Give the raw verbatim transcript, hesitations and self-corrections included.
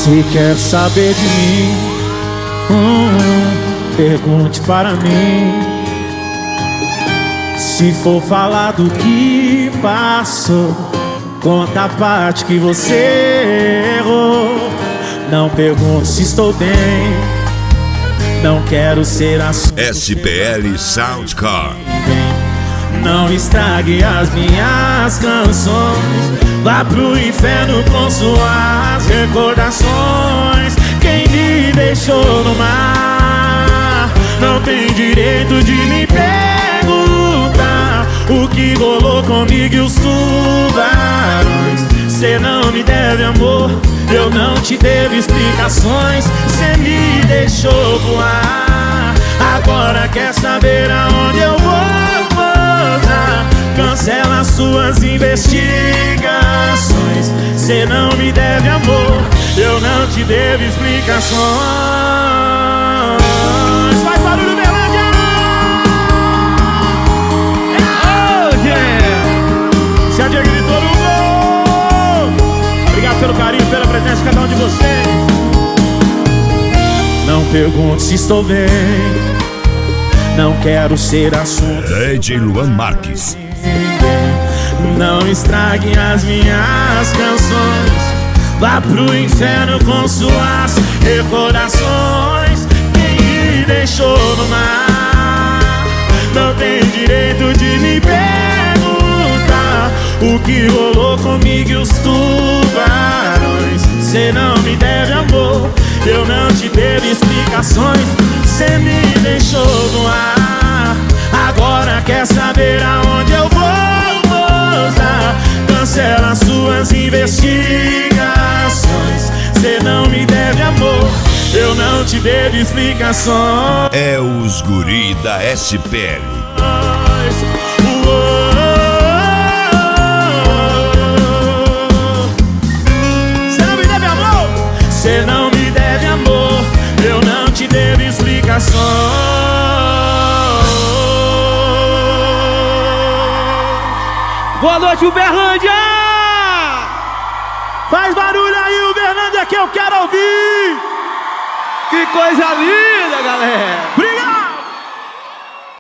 Se quer saber de mim, hum, pergunte para mim. Se for falar do que passou, conta a parte que você errou. Não pergunte se estou bem, não quero ser a sua S P L Soundcar. Não estrague as minhas canções, vá pro inferno com suas recordações. Quem me deixou no mar não tem direito de me perguntar o que rolou comigo e os tubarões. Cê não me deve amor, eu não te devo explicações. Cê me deixou voar, agora quer saber aonde eu vou pousar. Cancela suas investigações. Cê não me deve amor, eu não te devo explicações. Faz barulho, Berlândia! Oh, yeah! Se a dia gritou no gol. Obrigado pelo carinho, pela presença de cada um de vocês. Não pergunte se estou bem, não quero ser assunto. D J Luan Marques. Não estrague as minhas canções, vá pro inferno com suas recordações. Quem me deixou no mar não tem direito de me perguntar o que rolou comigo e os tubarões. Cê não me deve amor, eu não te devo explicações. Cê me deixou no ar, agora quer saber aonde eu vou pousar. Cancela suas investigações. Cê não me deve amor, eu não te devo explicações. É os guri da S P L. Cê não me deve amor, cê não me deve amor, eu não te devo explicações. Boa noite, Uberlândia! Faz barulho aí, Uberlândia, que eu quero ouvir! Que coisa linda, galera! Obrigado!